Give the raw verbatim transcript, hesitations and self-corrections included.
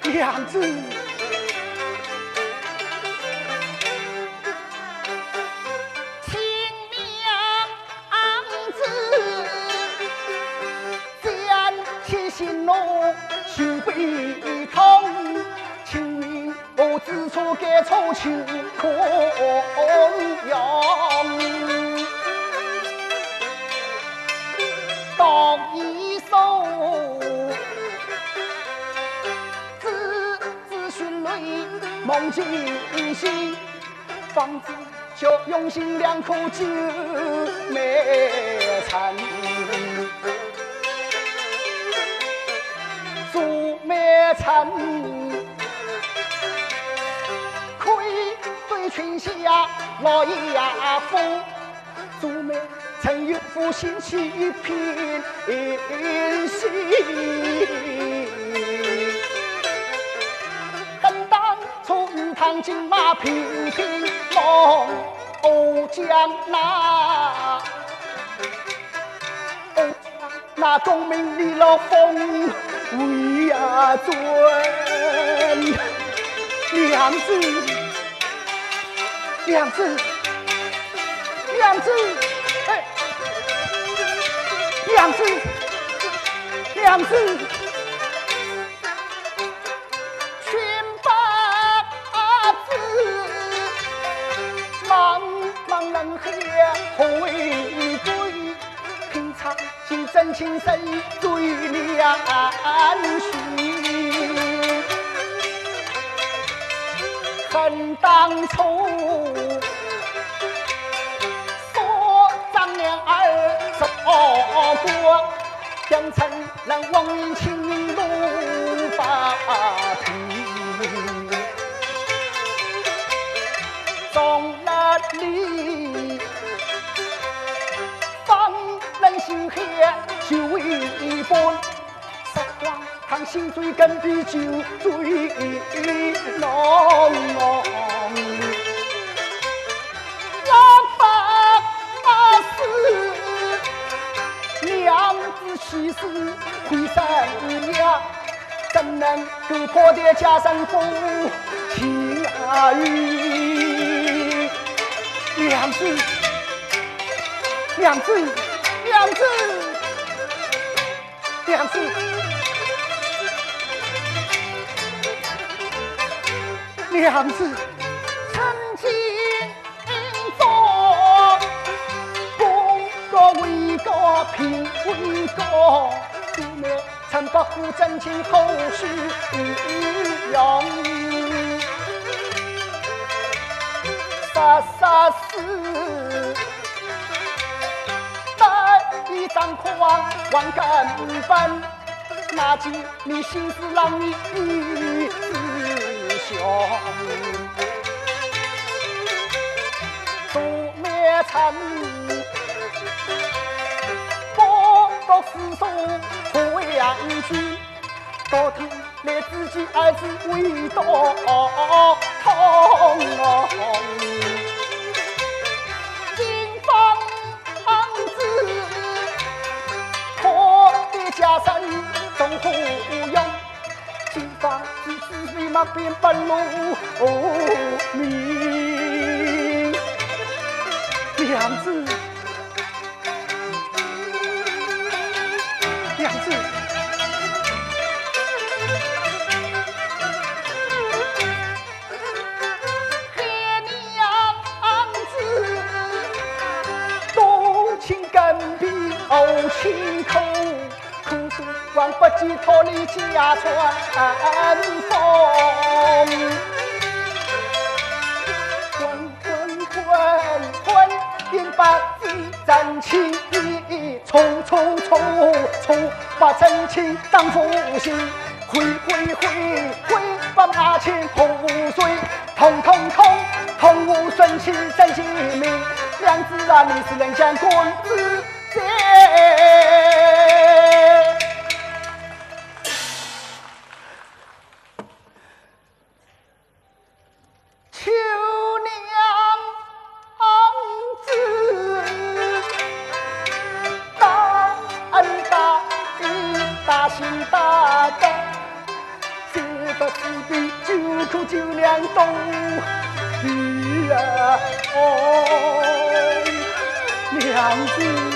娘子， 亲娘子，见其心怒，心悲痛，请问我知错该错求可用，当一手。 梦惊醒，方知就用心良苦救妹惨，做妹惨，亏对群下老爷呀夫，做妹曾有负心气偏心。 唐金马平平梦欧江那，欧江那功名立了风为呀尊，娘子，娘子，娘子，哎，娘子，娘子。 人黑何为贵？平常心真情实意对两许，恨当初说张娘儿做过，将成人亡命情路法庭，中了理。 心黑就一般，实话看心最根比酒最浓。王八死，娘子妻死回身呀，怎能够破的家生夫情啊语？娘子，娘子。 娘子，娘子，娘子，曾经做功过为国平为国，不灭曾不负真情后续用，杀杀死。 一张狂万根本，拿起你心思让你一直凶，做灭臣，不读诗书不为养军，到头来自己儿子为多痛。家生总不用，金发之子为马鞭不露名。娘子，娘子，黑娘子，多情根比傲情口。 望不及脱离家传风，滚滚滚滚，因把子真情冲冲冲冲，把真情当负心，挥挥挥挥，把马前洪水，通通通通无顺气真心命，娘子啊，你是人间公子姐。 大心大德，知不知苦酒酿冻雨啊，哦，娘子。